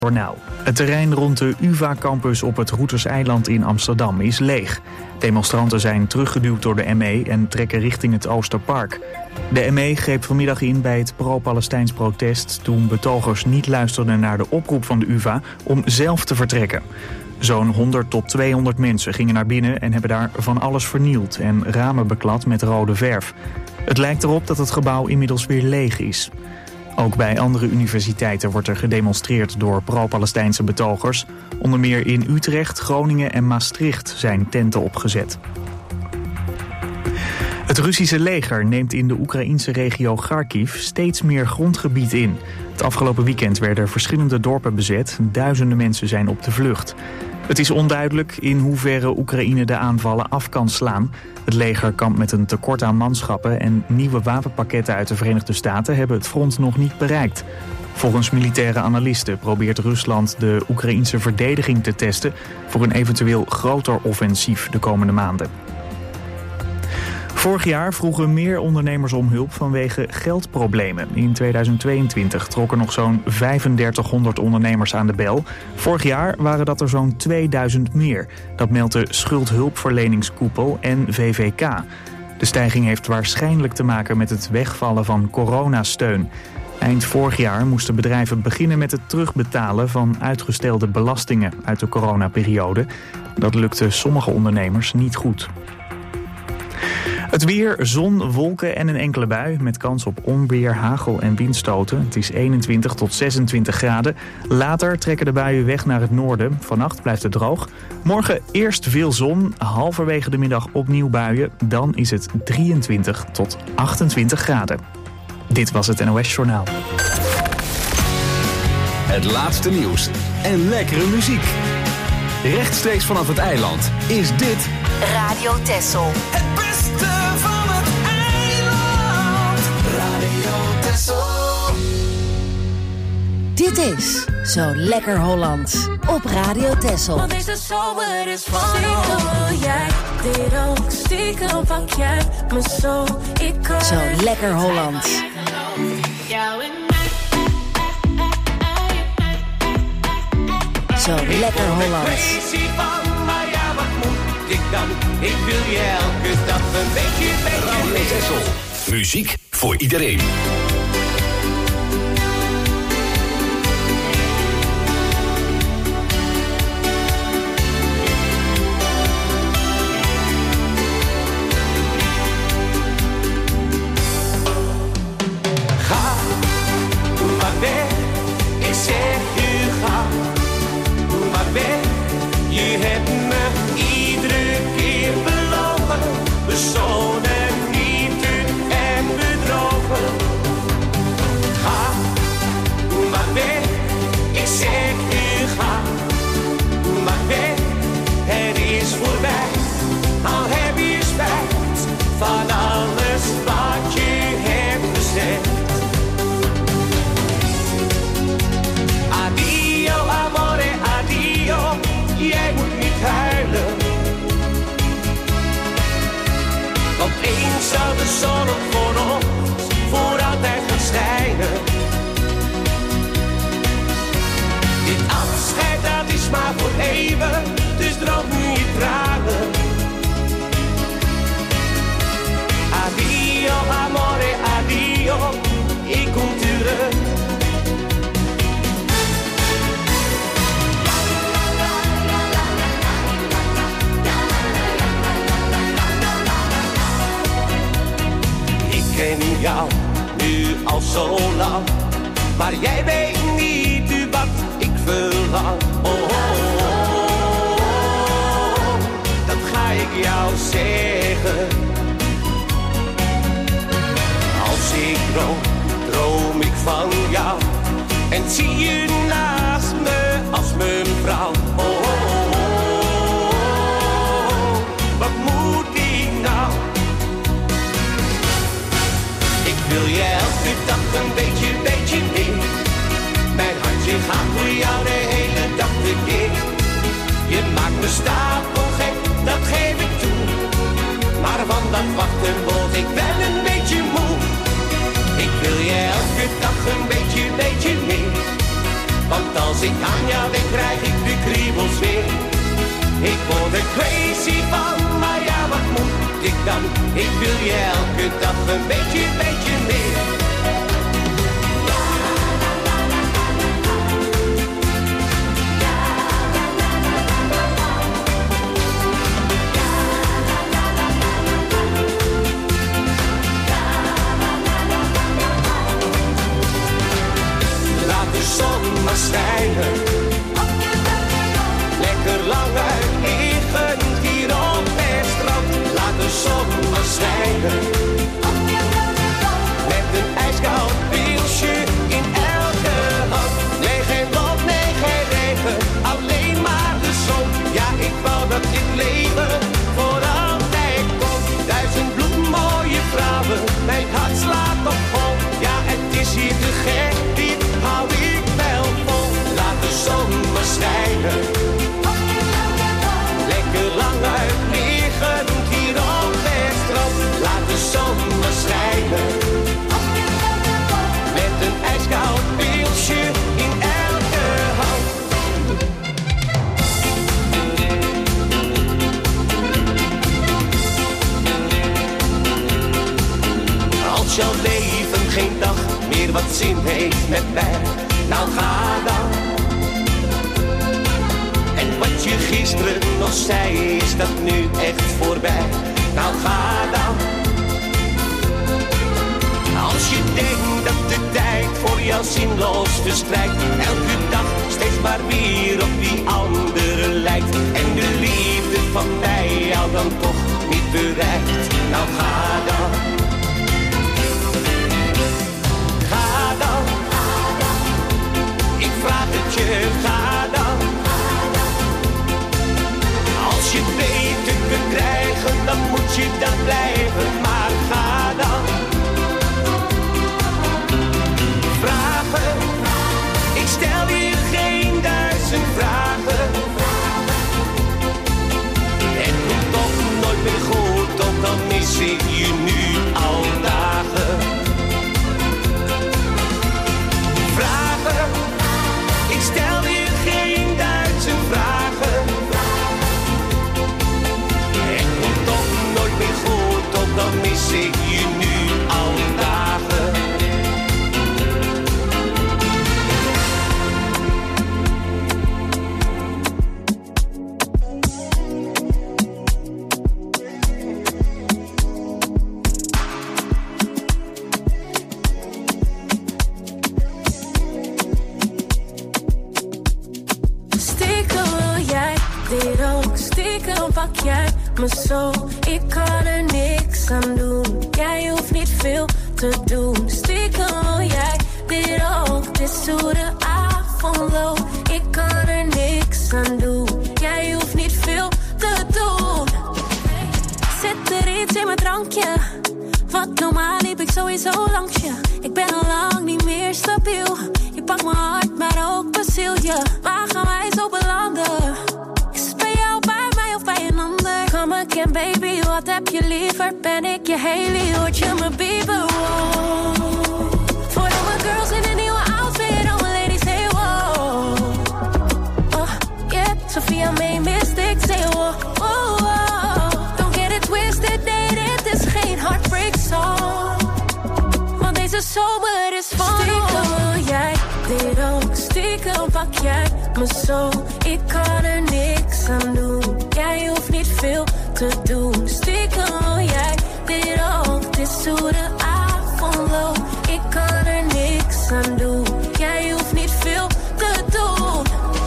Journaal. Het terrein rond de UvA-campus op het Roeterseiland in Amsterdam is leeg. Demonstranten zijn teruggeduwd door de ME en trekken richting het Oosterpark. De ME greep vanmiddag in bij het pro-Palestijns protest toen betogers niet luisterden naar de oproep van de UvA om zelf te vertrekken. Zo'n 100 tot 200 mensen gingen naar binnen en hebben daar van alles vernield en ramen beklad met rode verf. Het lijkt erop dat het gebouw inmiddels weer leeg is. Ook bij andere universiteiten wordt er gedemonstreerd door pro-Palestijnse betogers. Onder meer in Utrecht, Groningen en Maastricht zijn tenten opgezet. Het Russische leger neemt in de Oekraïnse regio Kharkiv steeds meer grondgebied in. Het afgelopen weekend werden verschillende dorpen bezet. Duizenden mensen zijn op de vlucht. Het is onduidelijk in hoeverre Oekraïne de aanvallen af kan slaan. Het leger kampt met een tekort aan manschappen en nieuwe wapenpakketten uit de Verenigde Staten hebben het front nog niet bereikt. Volgens militaire analisten probeert Rusland de Oekraïnse verdediging te testen voor een eventueel groter offensief de komende maanden. Vorig jaar vroegen meer ondernemers om hulp vanwege geldproblemen. In 2022 trokken nog zo'n 3500 ondernemers aan de bel. Vorig jaar waren dat er zo'n 2000 meer. Dat meldt de Schuldhulpverleningskoepel en VVK. De stijging heeft waarschijnlijk te maken met het wegvallen van coronasteun. Eind vorig jaar moesten bedrijven beginnen met het terugbetalen van uitgestelde belastingen uit de coronaperiode. Dat lukte sommige ondernemers niet goed. Het weer, zon, wolken en een enkele bui met kans op onweer, hagel en windstoten. Het is 21 tot 26 graden. Later trekken de buien weg naar het noorden. Vannacht blijft het droog. Morgen eerst veel zon, halverwege de middag opnieuw buien. Dan is het 23 tot 28 graden. Dit was het NOS Journaal. Het laatste nieuws en lekkere muziek. Rechtstreeks vanaf het eiland is dit Radio Texel. Het beste van het eiland. Radio Texel. Dit is Zo Lekker Hollands op Radio Texel. Want deze zomer is van stiekem wil jij dit ook. Stiekem pak jij me zo. Ik kan Zo Lekker Hollands. Zo Lekker Hollands. Ik wil je elke dag een beetje Radio Texel. Muziek voor iedereen. Ga maar weg, ik zeg je ga maar weg. Je hebt me iedere keer belogen, bezonnen, niet en bedrogen. Ga maar weg, ik zeg je ga maar weg. Het is voorbij, al heb je spijt van alles wat je hebt gezegd. Addio amore, addio, jij moet niet huilen. Want eens zou de zon op voor ons voor altijd gaan schijnen. Dit afscheid dat is maar voor even, dus droog nu je tranen. Addio amore, addio, ik kom terug. Ik ken jou nu al zo lang, maar jij weet niet wat ik verlang. Oh, oh, oh, oh, dat ga ik jou zeggen. Als ik droom, droom ik van jou en zie je naast me als mijn vrouw. Oh, oh, oh, oh, wat moet ik nou? Ik wil je elke dag een beetje meer. Mijn hartje gaat voor jou de hele dag tekeer. Je maakt me stapelgek, dat geef ik toe. Maar van dat wachten word ik wel een beetje moe. Ik wil je elke dag een beetje meer. Want Want als ik aan jou denk, krijg ik de kriebels weer. Ik word er crazy van, maar ja, wat moet ik dan? Ik wil je elke dag een beetje meer. Laat de zon maar schijnen. Lekker lang uitliggen hier op het strand. Laat de zon maar schijnen. Met een ijskoud pilsje in elke hand. Nee, geen wind, nee, geen regen, alleen maar de zon. Ja, ik wou dat dit leven voor altijd kon. 1000 bloedmooie vrouwen, mijn hart slaat op vol. Ja, het is hier te gek, dit hou ik wel vol. Laat de zon maar schijnen. Lekker lang uitliggen hier op het strand. Laat de zon maar schijnen. Met een ijskoud pilsje in elke hand. Als jouw leven geen dag meer wat zin heeft met mij, nou ga dan. En wat je gisteren nog zei, is dat nu echt voorbij? Nou ga dan. Als je denkt dat de tijd voor jou zinloos verstrijkt, elke dag steeds maar weer op die andere lijkt, en de liefde van mij jou dan toch niet bereikt, nou ga dan. Ga dan. Ik vraag het je, ga dan. Als je het beter kunt krijgen, dan moet je dan blijven, maar ga dan. Vragen, ik stel je geen 1000 vragen. Het komt toch nooit meer goed, ook al mis ik je nu al dagen. Vragen, ik stel je geen 1000 vragen. Het komt toch nooit meer goed, ook al mis ik je nu al dagen. Pak jij me zo, ik kan er niks aan doen. Jij hoeft niet veel te doen. Stiekem wil jij dit ook. Het is hoe de avond loopt. Ik kan er niks aan doen. Jij hoeft niet veel te doen. Zit er iets in mijn drankje? Wat normaal liep ik sowieso langs je. Ik ben al lang niet meer stabiel. Je pakt mijn hart, maar ook beziel je. Waar gaan wij zo belanden? Bij een ander. Come again baby, wat heb je liever? Ben ik je Hailey, hoort je me Bieber? Wow. Voor alle girls in een nieuwe outfit, alle ladies say wow. Oh, yeah, Sophia May Mystic say wow, wow, wow. Don't get it twisted, nee, dit is geen heartbreak song. Want deze zomer is van stiekem wil jij dit ook. Stiekem pak jij me zo. Ik kan er niks aan doen. Jij hoeft niet veel te doen. Stiekem wil jij dit ook. Het is hoe de avond loopt. Ik kan er niks aan doen. Jij hoeft niet veel te doen.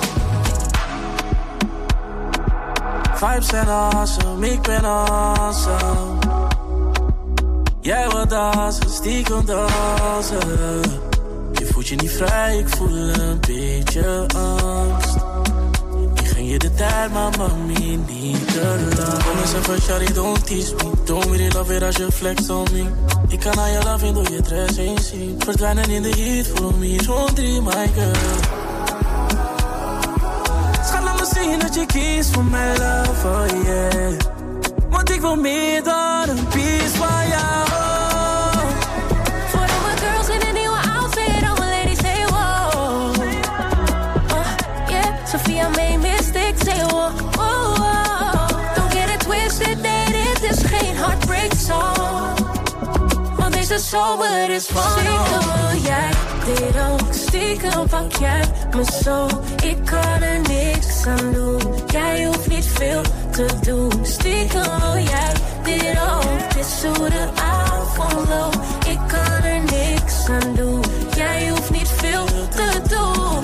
Vibes zijn awesome, ik ben awesome. Jij wat dansen, stiekem dansen. Je voelt je niet vrij, ik voel een beetje angst. Ik ging je de tijd, maar mami niet te lang. Kom eens even, shawty, don't tease me. Don't really love it als je flex on me. Ik kan aan je love in door je dress heen zien. Verdwijnen in de heat, follow me, zo'n 3, my girl. Schat, laat me zien dat je kiest voor mijn love, oh yeah. Want ik wil meer dan een piece van jou. Voor alle girls in een nieuwe outfit, alle ladies say wow. Sophia made mistakes, say whoa, whoa, whoa. Don't get it twisted, nee, dit is geen heartbreak song. Want deze zomer is van stiekem wil jij dit ook. Stiekem pak jij me zo. Ik kan er niks aan doen. Jij hoeft niet veel te doen. Stiekem wil jij dit ook. Het is hoe de avond loopt. Ik kan er niks aan doen. Jij hoeft niet veel te doen.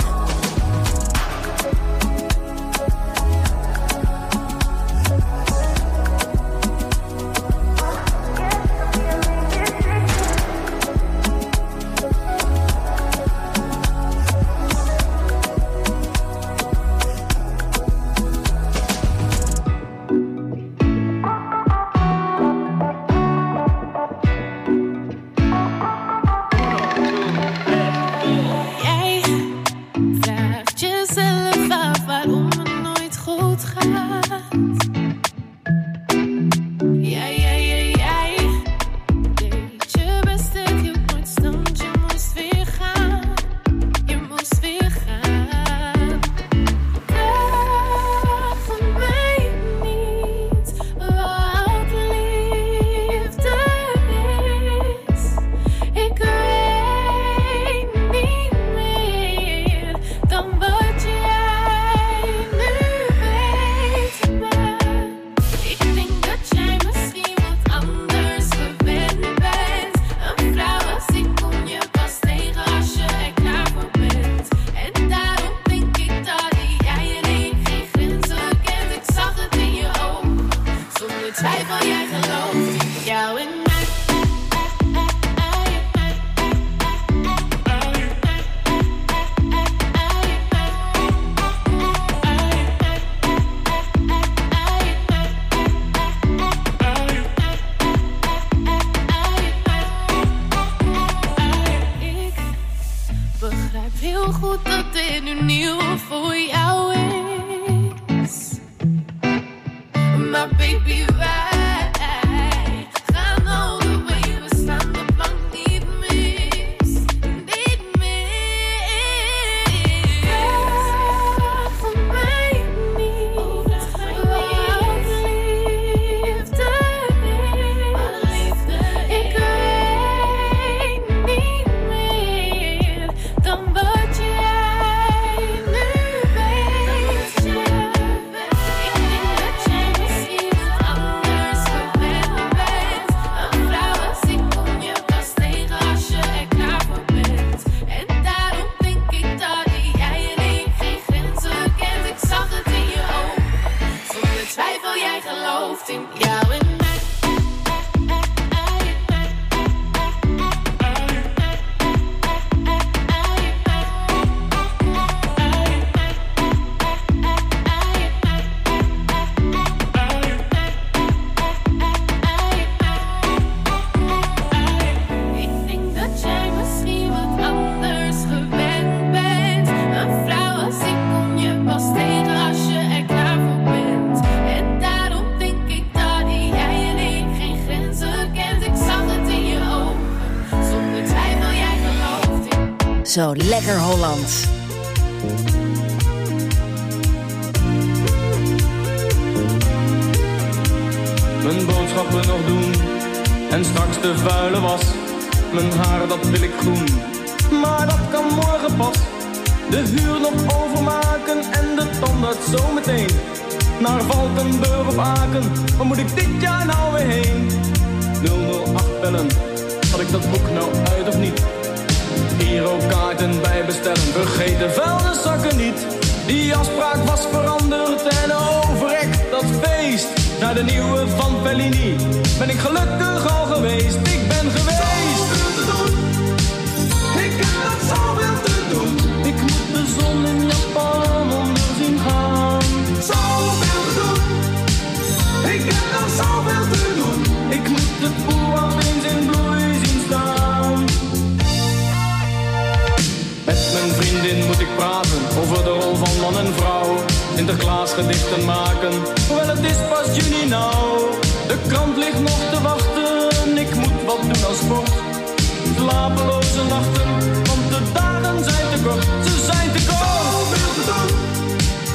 Zo lekker Hollands. Mijn boodschappen nog doen en straks de vuile was. Mijn haar dat wil ik groen, maar dat kan morgen pas. De huur nog overmaken en de tandarts zometeen. Naar Valkenburg of Aken, waar moet ik dit jaar nou weer heen? 008 bellen, had ik dat boek nou uit of niet? Girokaarten bij bestellen, vergeet de vuilniszakken niet. Die afspraak was veranderd en overrekt dat feest. Naar de nieuwe van Bellini ben ik gelukkig al geweest. Ik ben geweest. Zoveel te doen, ik heb nog zoveel te doen. Ik moet de zon in Japan onder zien gaan. Zoveel te doen, ik heb nog zoveel te doen. Ik moet het boer eens in bloei zien staan. Met mijn vriendin moet ik praten over de rol van man en vrouw. Sinterklaas gedichten maken, hoewel het is pas juni nou. De krant ligt nog te wachten, ik moet wat doen als sport. Slapeloze nachten, want de dagen zijn te kort, ze zijn te kort. Zoveel te doen,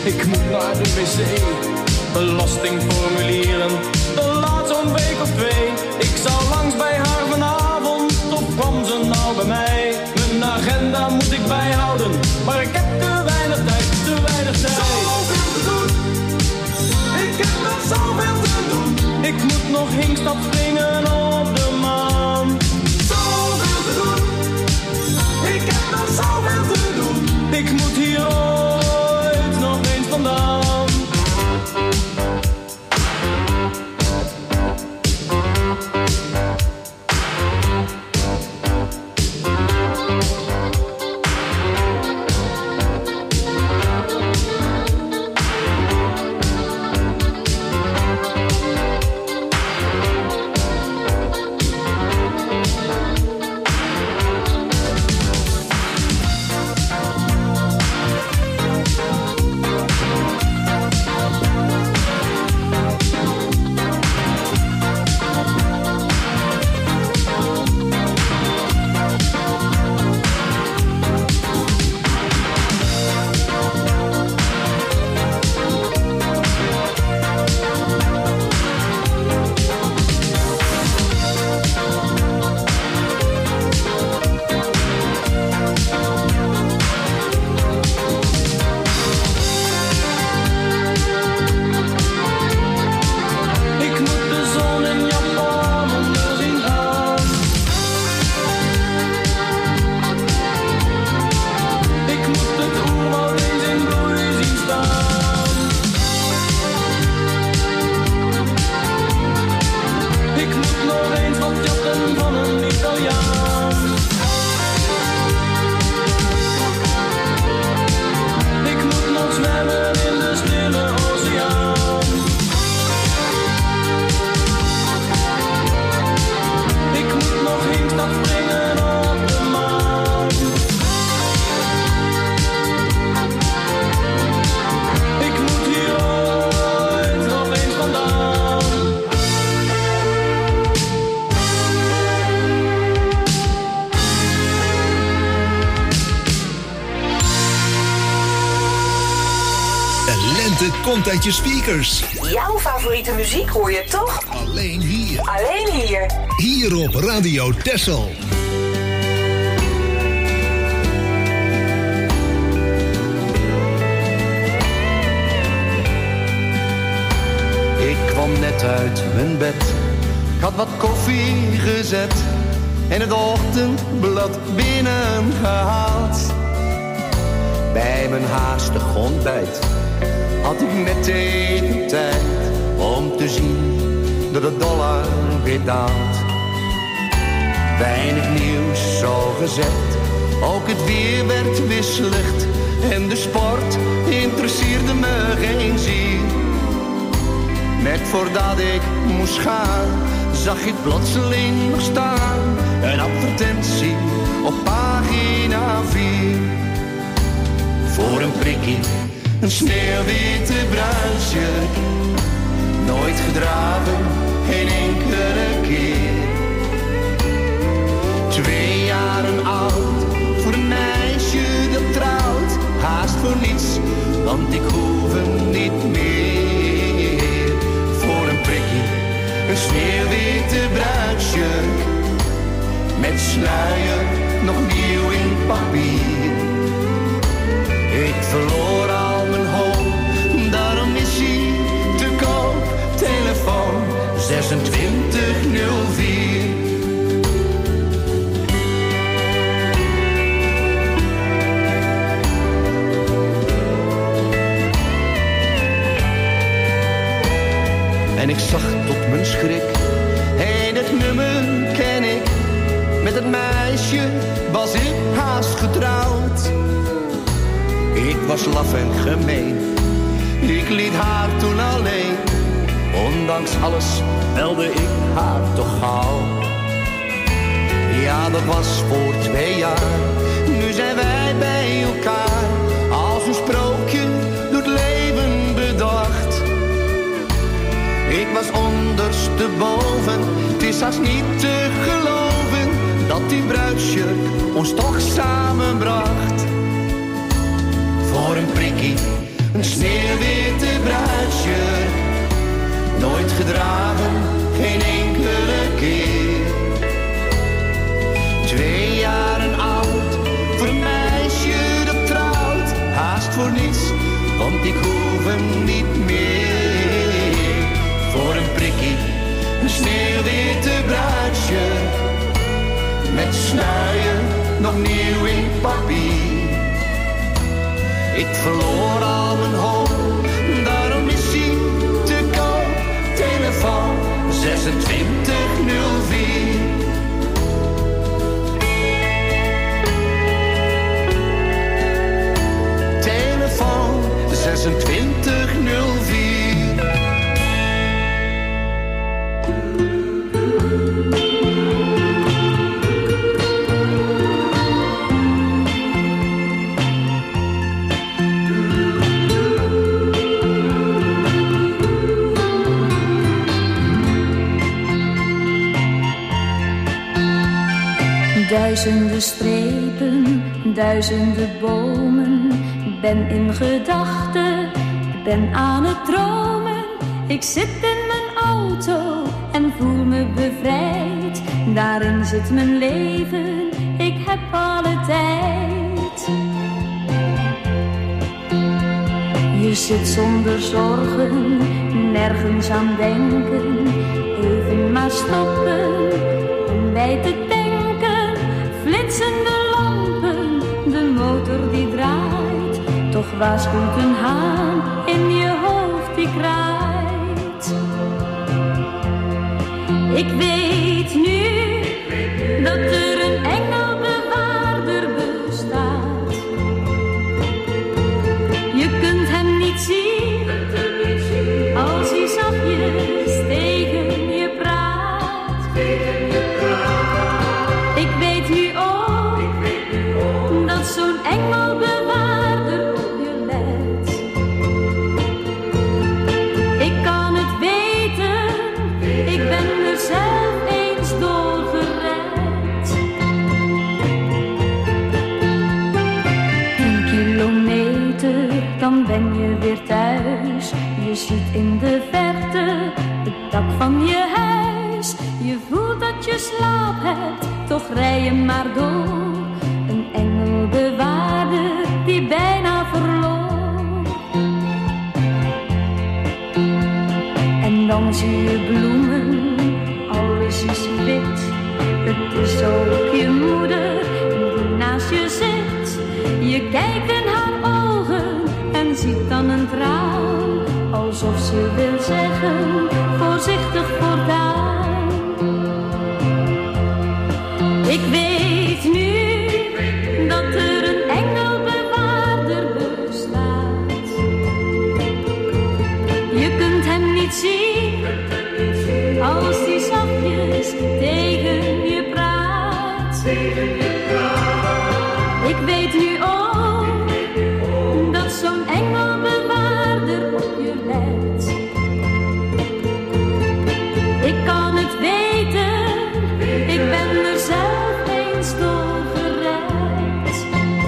Ik moet naar de wc. Belastingformulieren, dat laat zo'n week of 2. Ik zou langs bij haar vanavond, of kwam ze nou bij mij? Mijn agenda moet ik bijhouden, maar ik heb te weinig tijd, te weinig tijd. Zoveel te doen, ik heb nog zoveel te doen. Ik moet nog hinkstap springen op de maan. Zoveel te doen, ik heb nog zoveel te doen. Ik moet hier ooit nog eens vandaan. Komt uit je speakers. Jouw favoriete muziek hoor je toch? Alleen hier. Alleen hier. Hier op Radio Texel. Ik kwam net uit mijn bed. Ik had wat koffie gezet. En het ochtendblad binnengehaald. Bij mijn haastig ontbijt had ik meteen tijd om te zien dat de dollar weer daalt. Weinig nieuws zo gezegd, ook het weer werd weer slecht. En de sport interesseerde me geen zier. Net voordat ik moest gaan, zag ik plotseling nog staan. Een advertentie op pagina 4. Voor een prikkie, een sneeuwwitte bruidsjurk. Nooit gedragen, geen enkele keer. 2 jaren oud, voor een meisje dat trouwt. Haast voor niets, want ik hoef hem niet meer. Voor een prikkie, een sneeuwwitte bruidsjurk. Met sluier, nog nieuw in papier. Ik verloor al mijn hoop, daarom is hij te koop. Telefoon 2604. En ik zag tot mijn schrik, hé, dat nummer ken ik. Met het meisje was ik haast getrouwd. Ik was laf en gemeen, ik liet haar toen alleen. Ondanks alles belde ik haar toch gauw. Ja, dat was voor 2 jaar, nu zijn wij bij elkaar. Als een sprookje door het leven bedacht. Ik was ondersteboven, het is haast niet te geloven dat die bruidsjurk ons toch samenbracht. Voor een prikkie, een sneeuwwitte bruidsjurk. Nooit gedragen, geen enkele keer. 2 jaren oud, voor een meisje dat trouwt. Haast voor niets, want ik hoef hem niet meer. Voor een prikkie, een sneeuwwitte bruidsjurk. Met sluier, nog nieuw in papier. Ik verloor al mijn hoop, daarom is hij te koop. Telefoon 2604. Telefoon 2604. Duizenden strepen, duizenden bomen. Ik ben in gedachten, ik ben aan het dromen. Ik zit in mijn auto en voel me bevrijd. Daarin zit mijn leven, ik heb alle tijd. Je zit zonder zorgen, nergens aan denken. Even maar stoppen om bij te denken. Flitsende lampen, de motor die draait. Toch waarschuwt een haan in je hoofd die kraait. Ik weet nu dat er een engelbewaarder bestaat. Je kunt hem niet zien als hij zachtjes tegen je praat. Ik weet nu ook dat zo'n engelbewaarder op je let. Ik kan het weten, ik ben er zelf eens door gered. 10 kilometer, dan ben je weer thuis. Je ziet in de verte het dak van je huis. Je voelt dat je slaap hebt, toch rij je maar door. Een engelbewaarder die bijna verloor. En dan zie je bloemen, alles is wit. Het is ook je moeder die naast je zit. Je kijkt in haar ogen en ziet dan een traan. Alsof ze wil zeggen, voorzichtig voortaan. Ik weet nu dat er een engelbewaarder bestaat. Je kunt hem niet zien als die zachtjes tegen je praat. Ik weet nu ook dat zo'n engelbewaarder op je let. Ik kan het weten, ik ben er zelf eens door gered.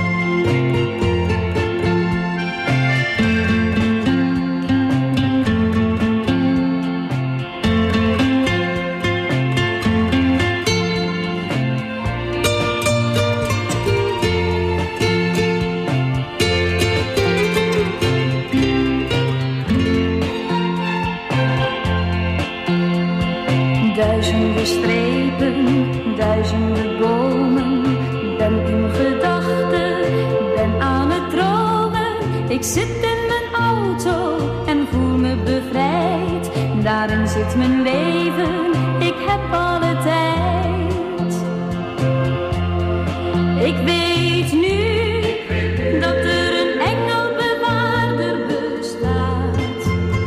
Duizenden strepen, duizenden bomen. Ben in gedachten, ben aan het dromen. Ik zit in mijn auto en voel me bevrijd. Daarin zit mijn leven, ik heb alle tijd. Ik weet nu dat er een engelbewaarder bestaat.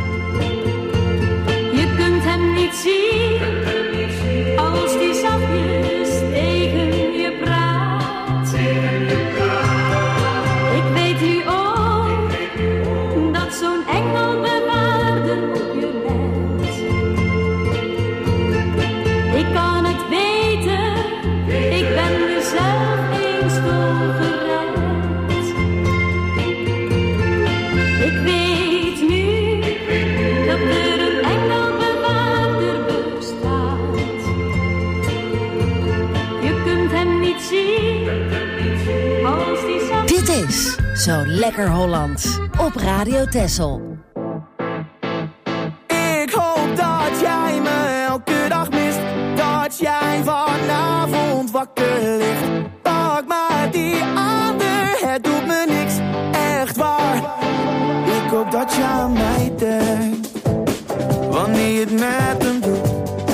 Je kunt hem niet zien als die zachtjes tegen je praat. Ik weet nu ook dat zo'n engelbewaarder op je let. Ik kan het weten, ik ben er zelf eens door gered. Ik is Zo Lekker Holland op Radio Texel. Ik hoop dat jij me elke dag mist. Dat jij vanavond wakker ligt. Pak maar die ander, het doet me niks. Echt waar. Ik hoop dat je aan mij denkt wanneer je het met hem doet.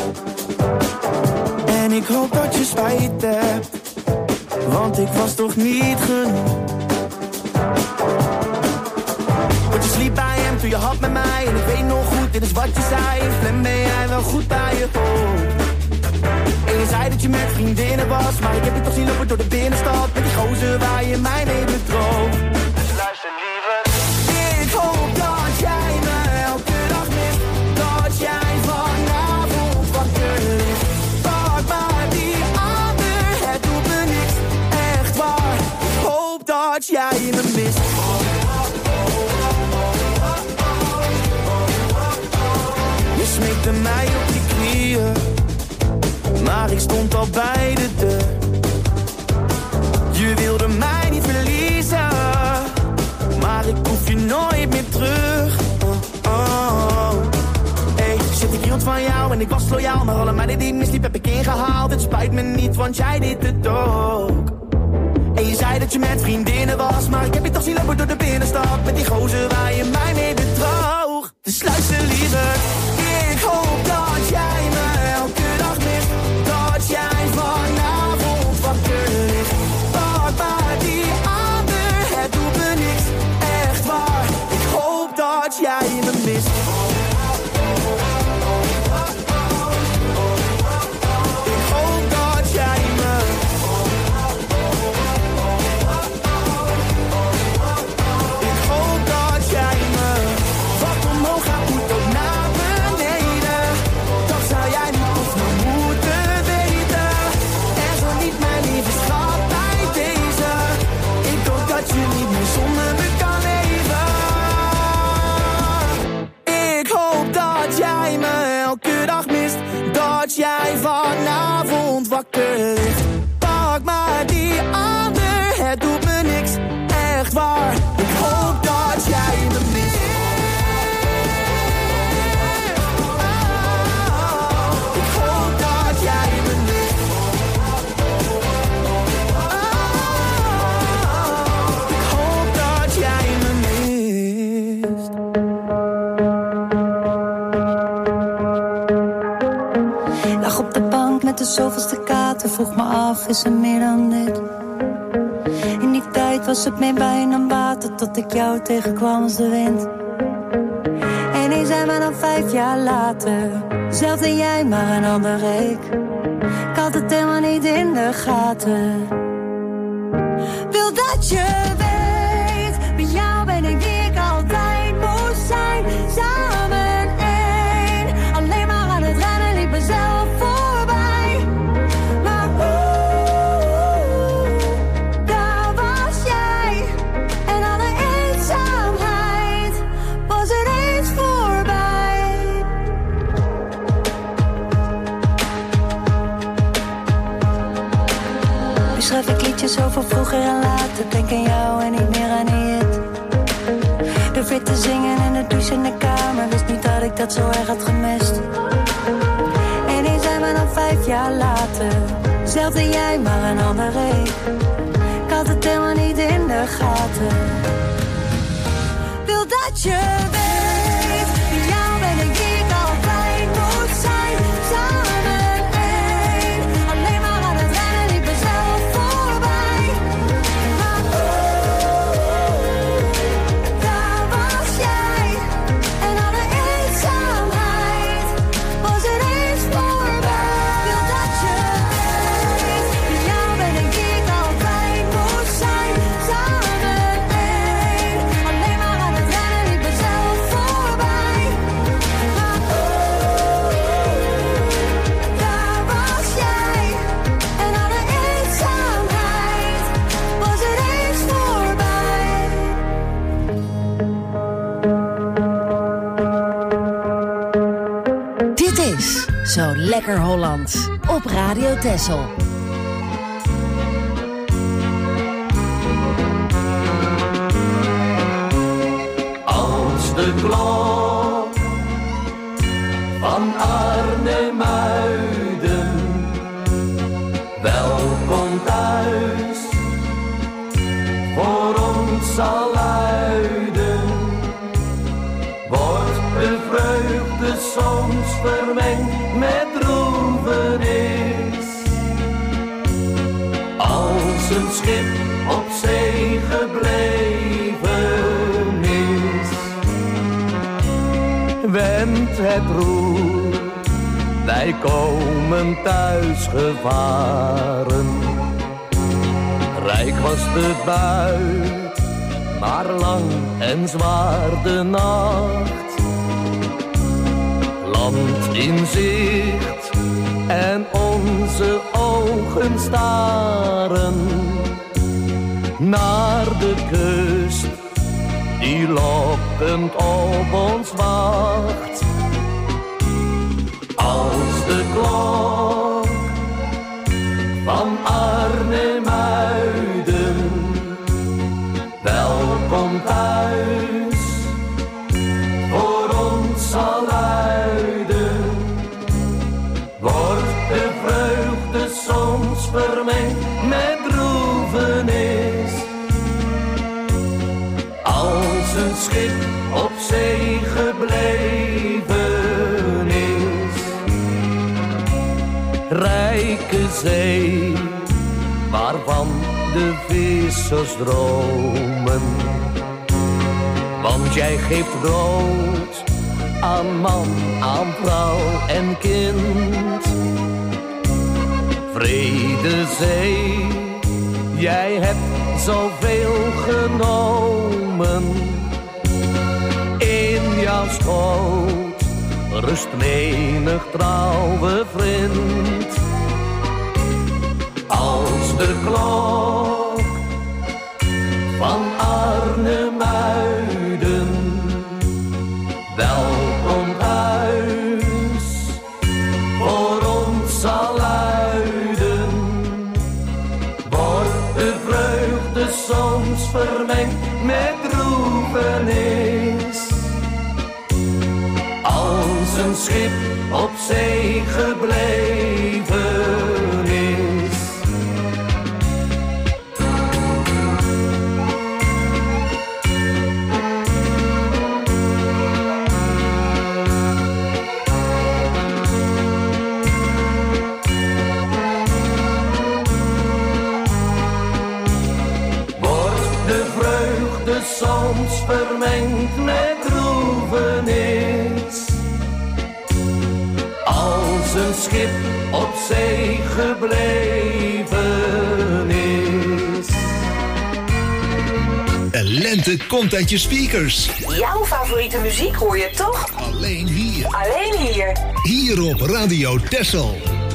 En ik hoop dat je spijt hebt, want ik was toch niet genoeg. Want je sliep bij hem toen je had met mij. En ik weet nog goed, dit is wat je zei. Flem, ben jij wel goed bij je hoofd? En je zei dat je met vriendinnen was, maar ik heb je toch zien lopen door de binnenstad met die gozer waar je mij mee bedroog. Dus luister liever. Ik hoop dat jij me elke dag mist. Dat jij vanavond wakker ligt. Pak maar die ander, het doet me niks. Echt waar, ik hoop dat jij me mist. Je smeekte mij op je knieën, maar ik stond al bij de deur. Je wilde mij niet verliezen, maar ik hoef je nooit meer terug. Hey, shit, ik hield van jou en ik was loyaal, maar alle meiden die ik misliep heb ik ingehaald. Het spijt me niet, want jij deed het ook. En je zei dat je met vriendinnen was, maar ik heb je toch zien lopen door de binnenstad met die gozer waar je mij mee bedroog. Dus luister liever, ik hoop dat jij me elke dag mist. Dat jij vanavond wakker ligt. Pak maar die ander, het doet me niks. Echt waar, ik hoop dat jij me mist. Ik hoop dat jij me. Ik hoop dat jij me. Wat omhoog gaat moet ook naar beneden. Dat zou jij niet of maar moeten weten. En zo niet mijn lieve schat bij deze. Ik hoop dat je niet meer zonder me kan leven. Ik hoop dat jij me elke dag mist. Dat jij vanavond wakker ligt. Pak maar die ander, het doet me niks. Echt waar, ik hoop dat jij me mist. Ik hoop dat jij me mist. Ik hoop dat jij me mist. Lag op de bank met de zoveelste kater. Vroeg me af, is er meer dan dit? In die tijd was het meer wijn dan water, tot ik jou tegenkwam als de wind. En nu zijn we dan 5 jaar later. Zelfde jij, maar een andere ik. Ik had het helemaal niet in de gaten. Wil dat je weet, bij jou ben ik wie ik altijd moest zijn. Samen één, alleen maar aan het rennen, liep mezelf voorbij. Maar daar was jij. En alle eenzaamheid was ineens voorbij. Nu schrijf ik liedjes over vroeger en later. Denk aan jou en niet meer aan die hit. Durf weer te zingen in de douche in de kamer. Wist niet dat ik dat zo erg had gemist. En nu zijn we dan 5 jaar later. Zelfde jij, maar een andere ik. Ik had het helemaal niet in de gaten. Wil dat je weet, bij jou ben ik wie ik altijd moet zijn. Samen één, alleen maar aan het rennen, liep mezelf voorbij. Maar daar was jij. En alle eenzaamheid was ineens voorbij. Wil dat je weet, bij jou ben ik wie ik altijd moet zijn. Samen één, alleen maar aan het rennen, liep mezelf voorbij. Maar daar was jij. En alle eenzaamheid was ineens voorbij. Dit is Zo Lekker Holland op Radio Texel. klok van Arnhem-Muiden. Welkom thuis, voor ons zal luiden. Wordt de vreugde soms vermengd met droevenis. Als een schip op zee gebleven is. Wendt het roer, wij komen thuis gevaren. Rijk was de buit, maar lang en zwaar de nacht. Land in zicht en onze ogen staren naar de kust die lokkend op ons wacht. Als de klok van Arnhem-Muiden welkom thuis voor ons zal luiden, wordt de vreugde soms vermengd met droevenis. Als een schip op zee gebleven is. Rijke zee, waarvan de vissers dromen. Want jij geeft brood aan man, aan vrouw en kind. Vrede zee, jij hebt zoveel genomen. In jouw schoot rust menig trouwe vriend. Als de klok van Arnhem-Muiden welkom thuis voor ons zal luiden, wordt de vreugde soms vermengd met droevenis. Als een schip op zee gebleven is. Soms vermengd met droevenis. Als een schip op zee gebleven is. De lente komt uit je speakers. Jouw favoriete muziek hoor je toch? Alleen hier. Alleen hier. Hier op Radio Texel.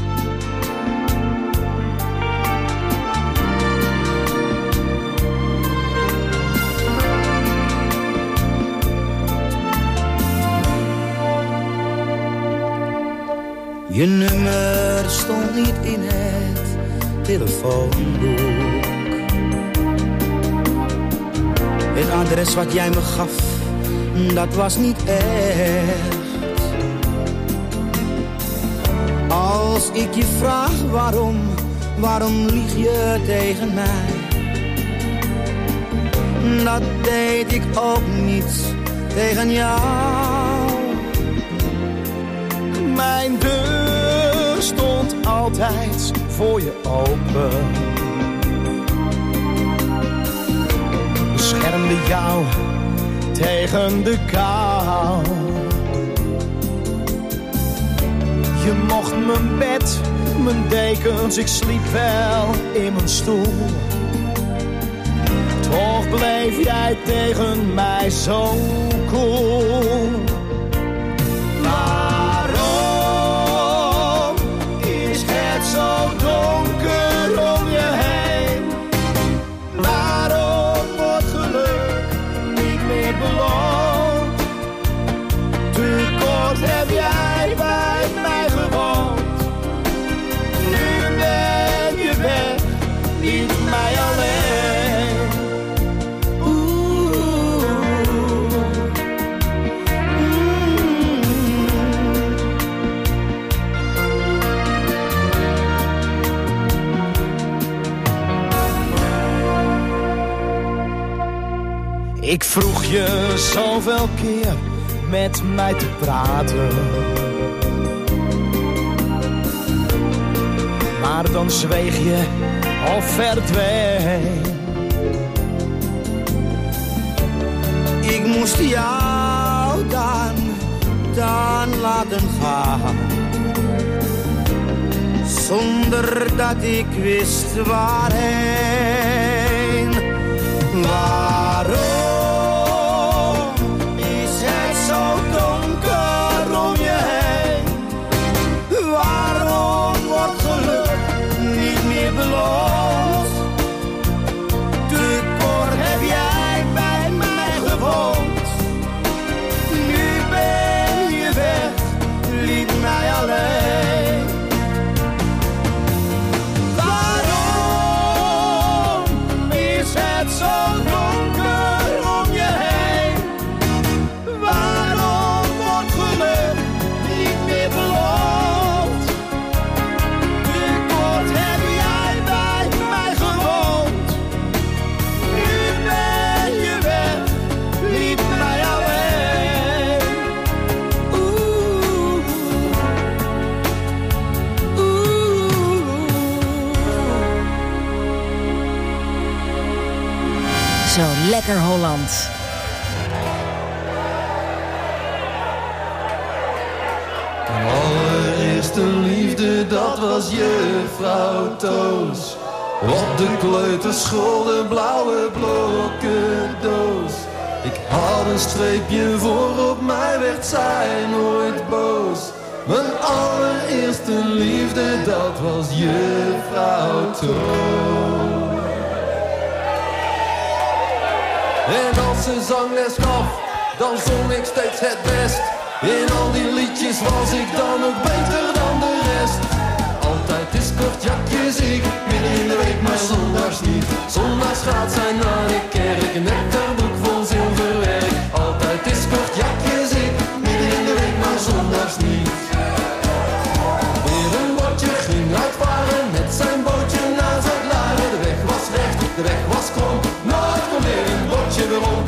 Je nummer stond niet in het telefoonboek. Het adres wat jij me gaf, dat was niet echt. Als ik je vraag waarom lieg je tegen mij? Dat deed ik ook niet tegen jou. Mijn deur stond altijd voor je open. Beschermde jou tegen de kou. Je mocht mijn bed, mijn dekens, ik sliep wel in mijn stoel. Toch bleef jij tegen mij zo cool. Waarom is het zo donker om je heen? Waarom wordt geluk niet meer beloond? Te kort heb jij bij mij gewoond. Nu ben je weg, liet mij alleen. Ik vroeg je zoveel keer met mij te praten, maar dan zweeg je of verdween. Ik moest jou dan laten gaan, zonder dat ik wist waarheen. Waarom is het zo donker om je heen? Waarom wordt geluk niet meer beloond? Te kort heb jij bij mij gewoond. Nu ben je weg, liet mij alleen. Waarom is het zo donker om je heen? Waarom wordt geluk niet meer beloond? Te kort heb jij bij mij gewoond. Nu ben je weg, liet mij alleen. Zo lekker Holland. Mijn allereerste liefde, dat was juffrouw Toos. Op de kleuterschool, de blauwe blokken doos. Ik had een streepje voor, op mij werd zij nooit boos. Mijn allereerste liefde, dat was juffrouw Toos. En als ze zangles gaf, dan zong ik steeds het best. In al die liedjes was ik dan ook beter dan de rest. Altijd is kortjakjes ik, midden in de week maar zondags niet. Zondags gaat zij naar de kerk, met haar broek vol zilverwerk. Altijd is kortjakjes ik, midden in de week maar zondags niet. Weer een bordje ging uitvaren, met zijn bootje naar Zuid-Laren. De weg was recht, de weg was krom, nooit kon weer een bordje weer om.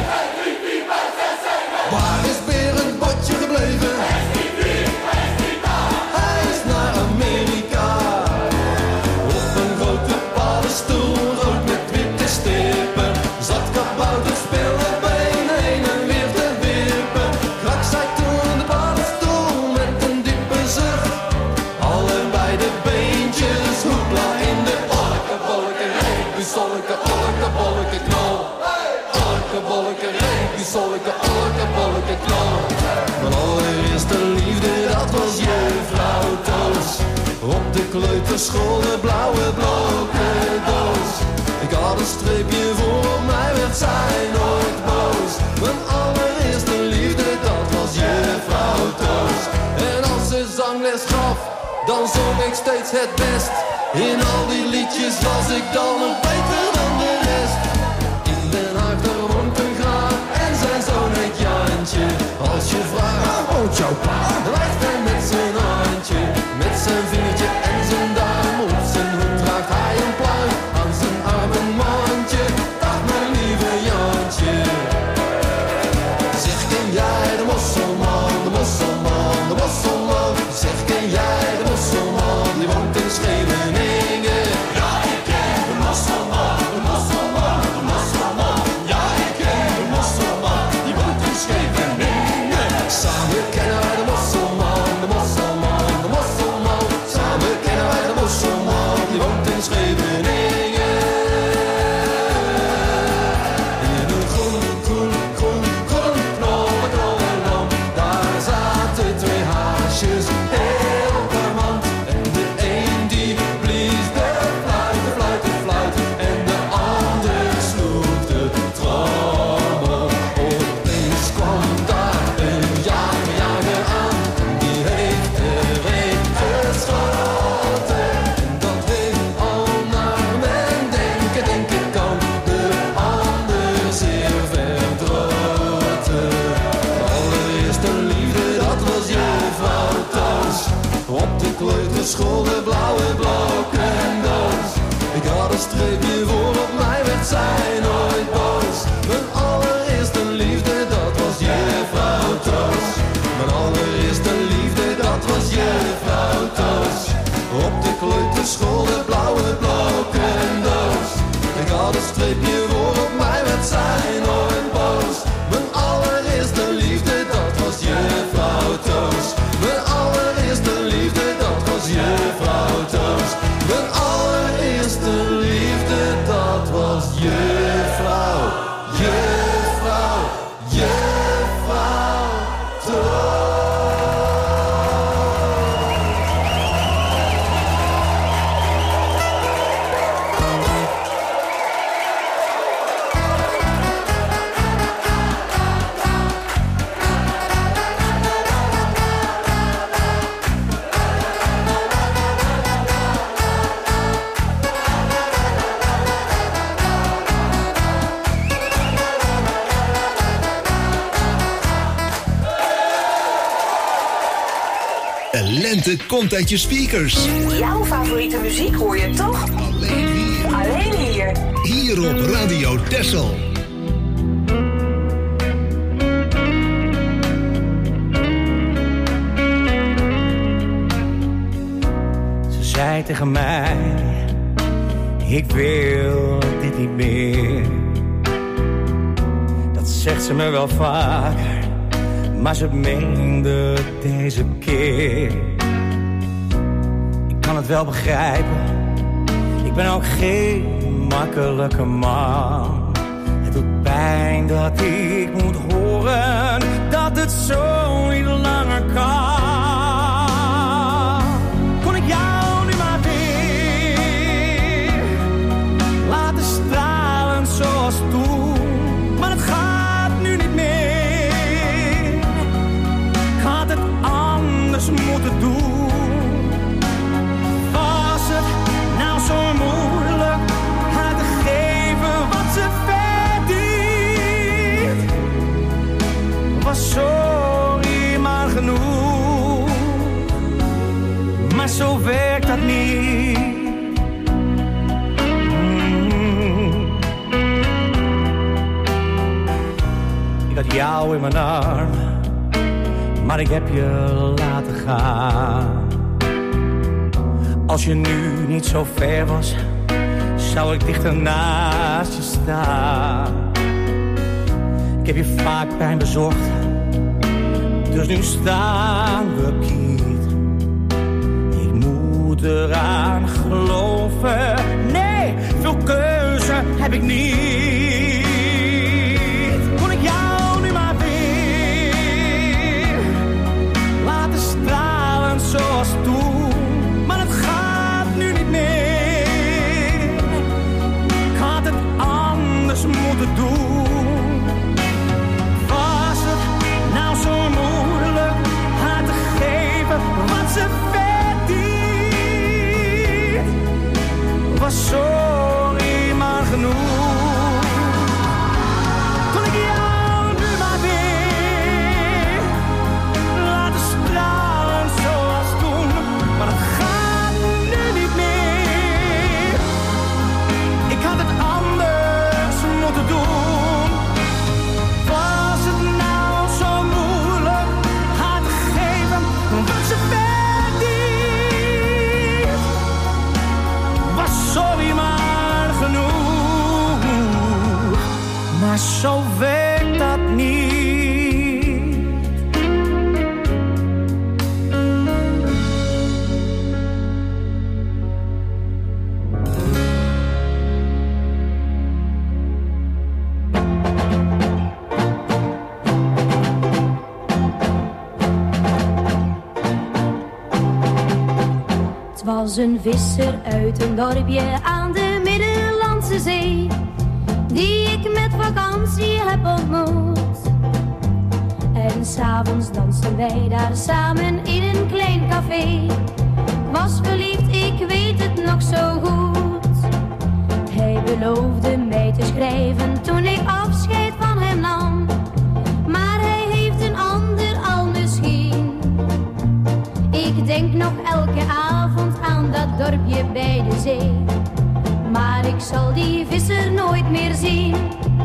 Waar is Berend Botje gebleven? Hij is niet hier, hij is niet daar. Hij is naar Amerika. Op een grote paddenstoel, rood met witte stippen. Zat kabouter spelen benen heen en weer te wippen. Krak zij toen de paddenstoel met een diepe zucht. Allebei de beentjes, hoepla in de olke, bolke, reepje, solke, olke, bolke, knol. Olke, bolke, reepje, solke, olke, bolke, knol. Mijn allereerste liefde, dat was juffrouw Toos. Op de kleuterschool, de blauwe blokken doos. Ik had een streepje voor, op mij werd zij nooit boos. Mijn allereerste liefde, dat was juffrouw Toos. En als ze zangles gaf, dan zong ik steeds het best. In al die liedjes was ik dan nog beter dan de rest. In Den Haag, daar woont een graaf en zijn zoon heet Jantje. Als je vraagt, woont jouw pa? Blijft hij met zijn handje, met zijn vingertje en zijn duim. Op zijn hoed draagt hij een pluim, aan zijn arm een mandje. Dag mijn lieve Jantje. Zeg, ken jij de mosselman, de mosselman, de mosselman? Zeg, ken jij de mosselman, die woont in Scheveningen? Ja, ik ken de mosselman, de lente komt uit je speakers. Jouw favoriete muziek hoor je toch? Alleen hier. Hier op Radio Texel. Ze zei tegen mij, ik wil dit niet meer. Dat zegt ze me wel vaker, maar ze meende deze keer. Ik kan het wel begrijpen, ik ben ook geen makkelijke man. Het doet pijn dat ik moet horen dat het zo niet langer kan. Kon ik jou nu maar weer laten stralen zoals toen, maar het gaat nu niet meer. Ik had het anders moeten doen. Was het nou zo moeilijk haar te geven wat ze verdient? Was sorry maar genoeg, maar zo werkt dat niet. Ik had jou in mijn armen, maar ik heb je laten gaan. Als je nu niet zo ver was, zou ik dichter naast je staan. Ik heb je vaak pijn bezorgd, dus nu staan we kiet. Ik moet eraan geloven, nee, veel keuze heb ik niet. Kon ik jou nu maar weer laten stralen zoals toen, maar het gaat nu niet meer. Ik had het anders moeten doen. Was het nou zo moeilijk haar te geven wat ze verdient? Was sorry maar genoeg. Kon ik jou nu maar weer laten stralen zoals toen, maar het gaat nu niet meer. Ik had het anders moeten doen. Was het nou zo moeilijk haar te geven wat ze verdient? Was sorry maar genoeg, maar zo werkt dat niet. Het was een visser uit een dorpje aan de Middellandse Zee, die ik met vakantie heb ontmoet. En 's avonds dansten wij daar samen in een klein café. Ik was verliefd, ik weet het nog zo goed. Hij beloofde mij te schrijven toen ik afscheid van hem nam, maar hij heeft een ander al misschien. Ik denk nog elke avond aan dat dorpje bij de zee, maar ik zal die visser nooit meer zien.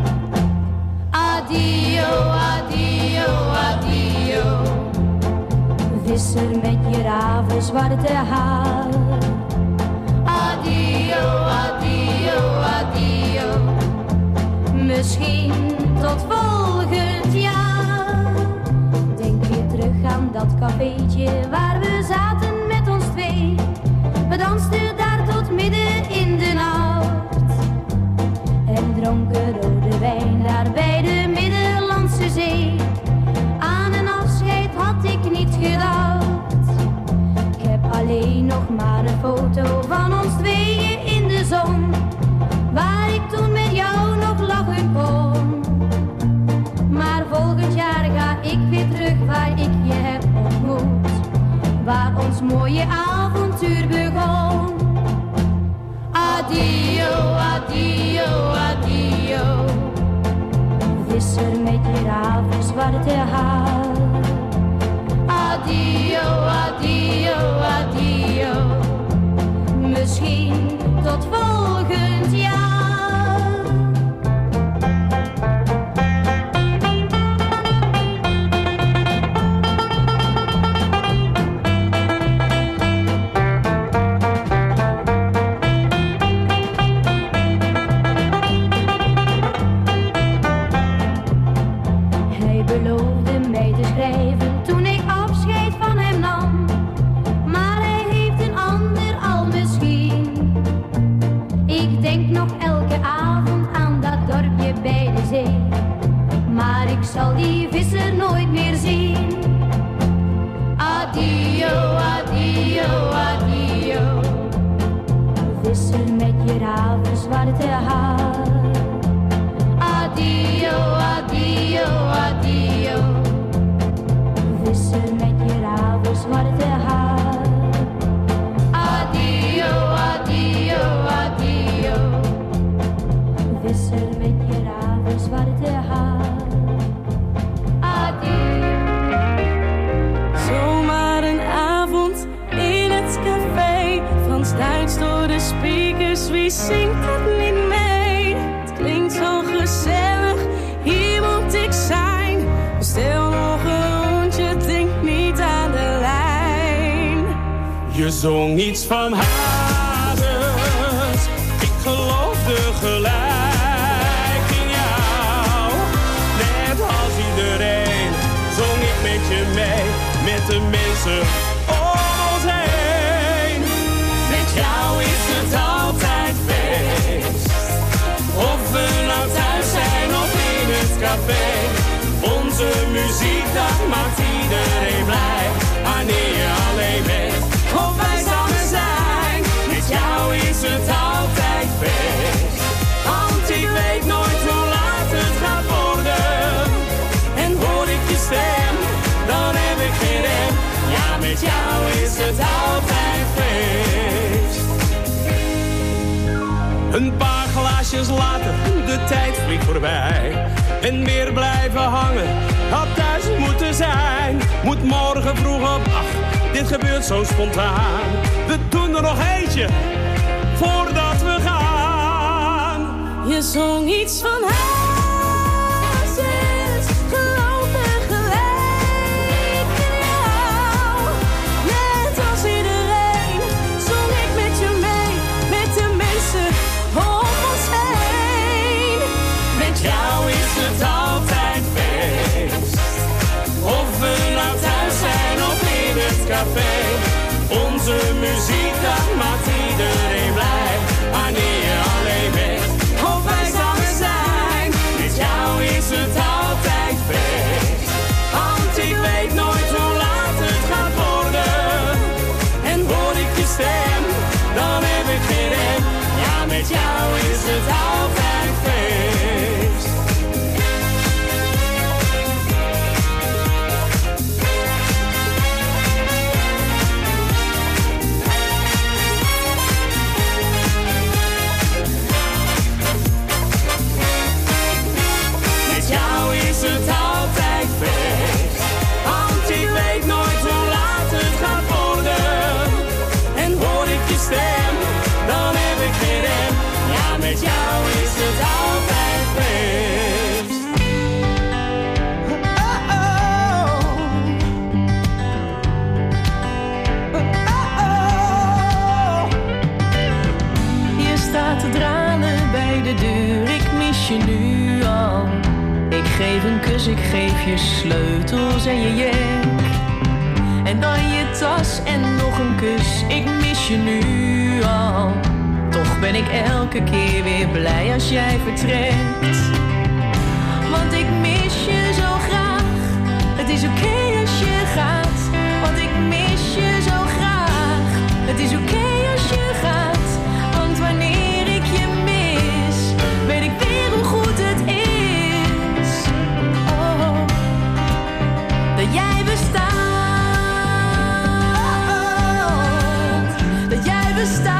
Adio, adio, adio, visser met je ravenzwarte haar. Adio, adio, adio, misschien tot volgend jaar. Denk je terug aan dat cafeetje waar we zaten met ons twee. We dansten daar tot midden in de nacht en dronken rode wijn daar bij de Middellandse Zee. Aan een afscheid had ik niet gedacht. Ik heb alleen nog maar een foto van ons tweeën in de zon, waar ik toen met jou nog lachen kon. Maar volgend jaar ga ik weer terug waar ik je heb ontmoet, waar ons mooie avontuur begon. Adio, adio, adio, visser met je ravenzwarte haar. Adio, adio, maar ik zal die visser nooit meer zien. Adio, adio, adio. Vissen met je ravenzwarte haar. Adio, adio, adio. Vissen met je ravenzwarte haar. Adio, adio, adio. Visser met je ravenzwarte haar. Adio. Zomaar een avond in het café. Frans-Duits door de speakers, wie zingt het niet mee? Het klinkt zo gezellig, hier moet ik zijn. Stel nog een rondje, denk niet aan de lijn. Je zong iets van Hazes, ik geloofde gelijk in jou. Net als iedereen zong ik met je mee, met de mensen om ons heen. Met jou is het altijd feest, of we nou thuis zijn of in het café. Onze muziek, dat maakt iedereen blij, wanneer je alleen bent of wij samen zijn. Met jou is het altijd feest, want ik weet nooit hoe laat het gaat worden. En hoor ik je stem, dan heb ik geen rem. Ja, met jou is het altijd feest. Een paar glaasjes later, de tijd vliegt voorbij. En weer blijven hangen, had thuis moeten zijn. Moet morgen vroeg op 8, dit gebeurt zo spontaan. We doen er nog eentje, voordat we gaan. Je zong iets van Hazes, geloofde gelijk in jou. Net als iedereen zong ik met je mee, met de mensen om ons heen. Met jou is het altijd feest, of we nou thuis zijn of in het café. Onze muziek, dat maakt iedereen blij, wanneer je alleen bent of wij samen zijn. Met jou is het altijd feest, want ik weet nooit hoe laat het gaat worden. En hoor ik je stem, dan heb ik geen rem. Ja, met jou is het altijd feest. Met jou is het altijd feest, want ik weet nooit hoe laat het gaat worden. En hoor ik je stem, dan heb ik geen rem. Ja, met jou is het altijd feest. Je staat te dralen bij de deur, ik mis je nu al. Ik geef een kus, ik geef je sleutels en je jek. En dan je tas en nog een kus, ik mis je nu al. Toch ben ik elke keer weer blij als jij vertrekt. Want ik mis je zo graag, het is oké als je gaat. Want ik mis je zo graag, het is oké als je gaat. Want wanneer ik je mis, weet ik weer hoe goed het is. Oh, dat jij bestaat, dat jij bestaat.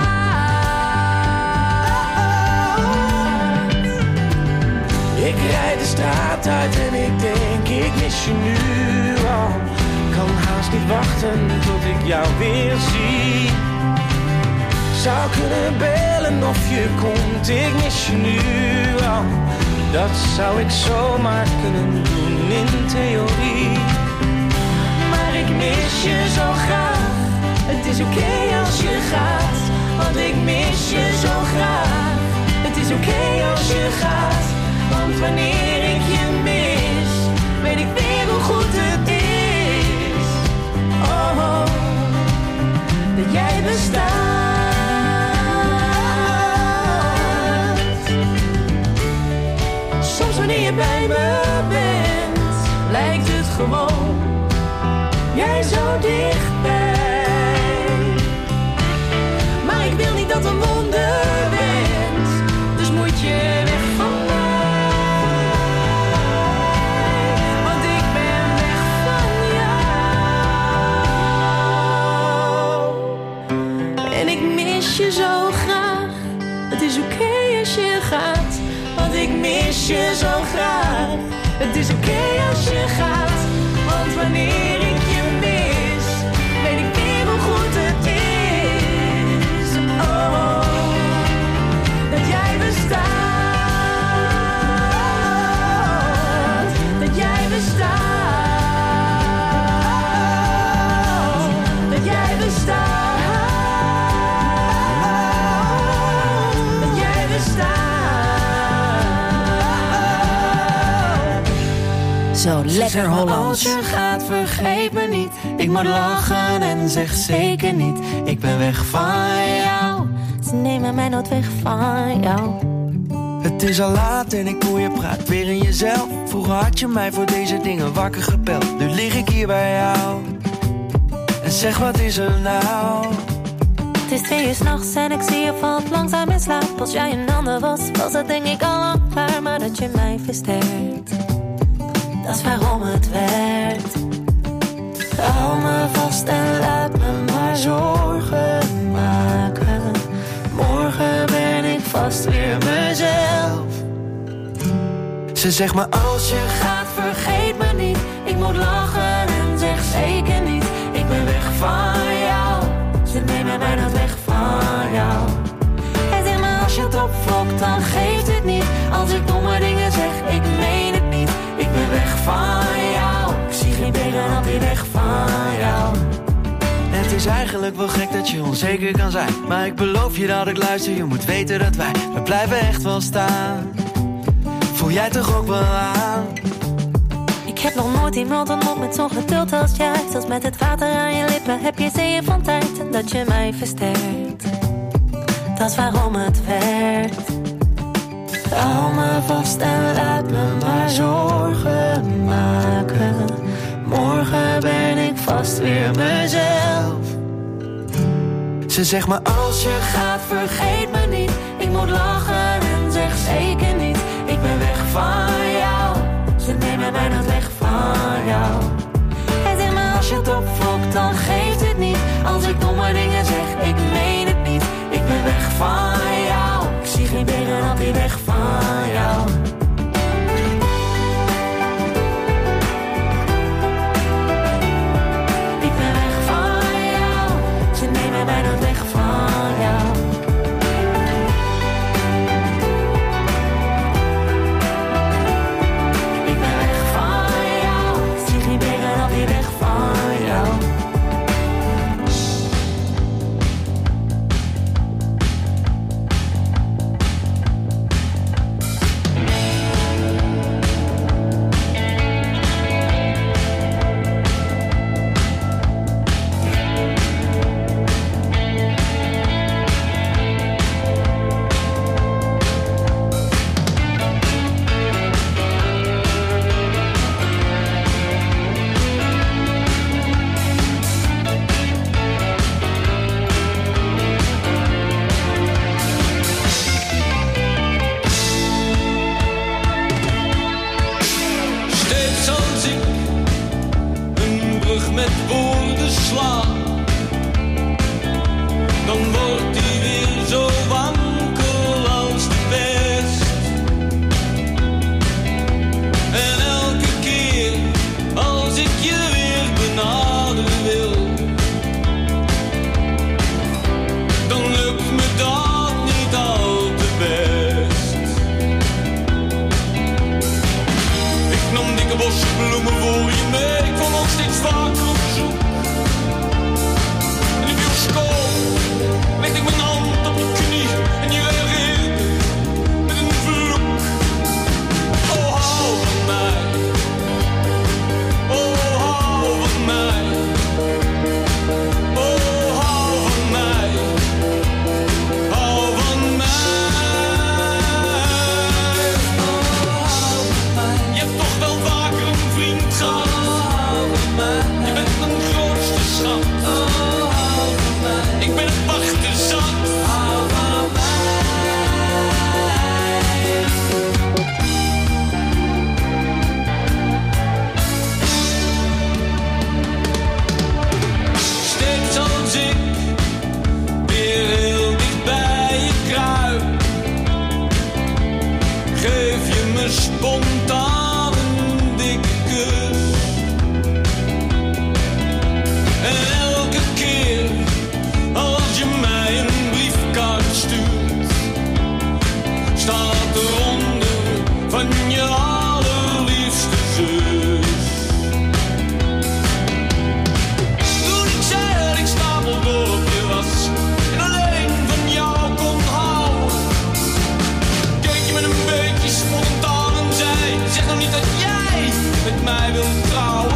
Ik rijd de straat uit en ik denk, ik mis je nu al. Kan haast niet wachten tot ik jou weer zie. Zou kunnen bellen of je komt, ik mis je nu al. Dat zou ik zomaar kunnen doen in theorie. Maar ik mis je zo graag, het is oké als je gaat. Want ik mis je zo graag, het is oké als je gaat. Want wanneer ik je mis, weet ik weer hoe goed het is. Oh, dat jij bestaat. Soms wanneer je bij me bent. lijkt het gewoon. Jij zo dichtbij. Maar ik wil niet dat een wonder bent. Dus moet je weg van mij. Want ik ben weg van jou. En ik mis je zo graag. Het is oké als je gaat. Want ik mis je zo graag. Het is oké als je gaat. Want wanneer ik je mis, weet ik weer hoe goed het is. Oh, dat jij bestaat. Dat jij bestaat. Dat jij bestaat. Dat jij bestaat. Zo lekker Hollands. Als je gaat, vergeet me niet. Ik moet lachen en zeg zeker niet. Ik ben weg van jou. Ze nemen mij nooit weg van jou. Het is al laat en ik hoor je praat weer in jezelf. Vroeger had je mij voor deze dingen wakker gebeld. Nu lig ik hier bij jou. En zeg, wat is er nou? Het is 2 uur 's nachts en ik zie je valt langzaam in slaap. Als jij een ander was, was het denk ik al lang klaar. Maar dat je mij versterkt, dat is waarom het werkt. Hou me vast en laat me maar zorgen maken. Morgen ben ik vast weer mezelf. Ze zegt maar als je Gaat, vergeet me niet. Ik moet lachen en zeg zeker niet. Ik ben weg van jou. Ze nemen mij nooit weg van jou. En zeg maar als je het opvlokt, dan geeft het niet. Als ik domme dingen zeg, ik meen het niet. Ik ben weg van jou. Ik zie geen tegenop die weg van jou. Het is eigenlijk wel gek dat je onzeker kan zijn. Maar ik beloof je dat ik luister. Je moet weten dat we blijven echt wel staan. Voel jij toch ook wel aan? Ik heb nog nooit iemand ontmoet met zo'n geduld als jij. Zelfs met het water aan je lippen heb je zeeën van tijd. En dat je mij versterkt, dat is waarom het werkt. Hou me vast en laat me maar zorgen maken. Morgen ben ik vast weer mezelf. Ze zegt maar als je gaat, vergeet me niet. Ik moet lachen en zeg zeker niet. Ik ben weg van jou. Ze nemen mij nooit weg van jou. En zeg maar als je het opvlokt, dan geeft het niet. Als ik domme dingen zeg, ik meen het niet. Ik ben weg van jou. Ik zie geen benen op die weg van jou. Ik ben weg van jou. Ze nemen mij nooit weg van jou. je allerliefste zus. Toen ik zei dat ik stapelgek op je was en alleen van jou kon houden, keek je met een beetje spontaan en zei: zeg nou niet dat jij met mij wilt trouwen.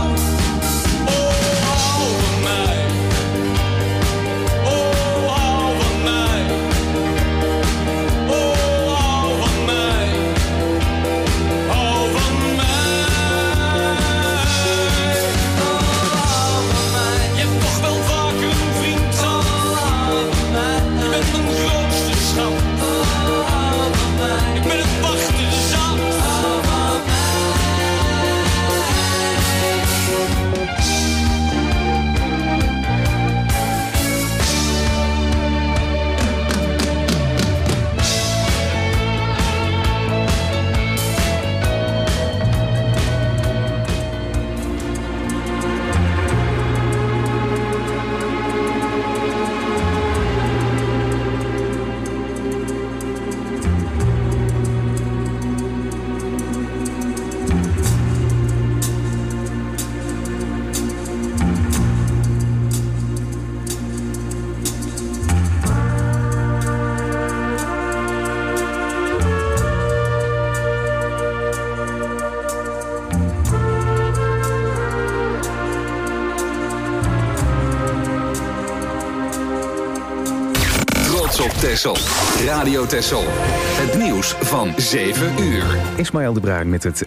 Texel. Radio Texel. Het nieuws van 7 uur. Ismaël de Bruin met het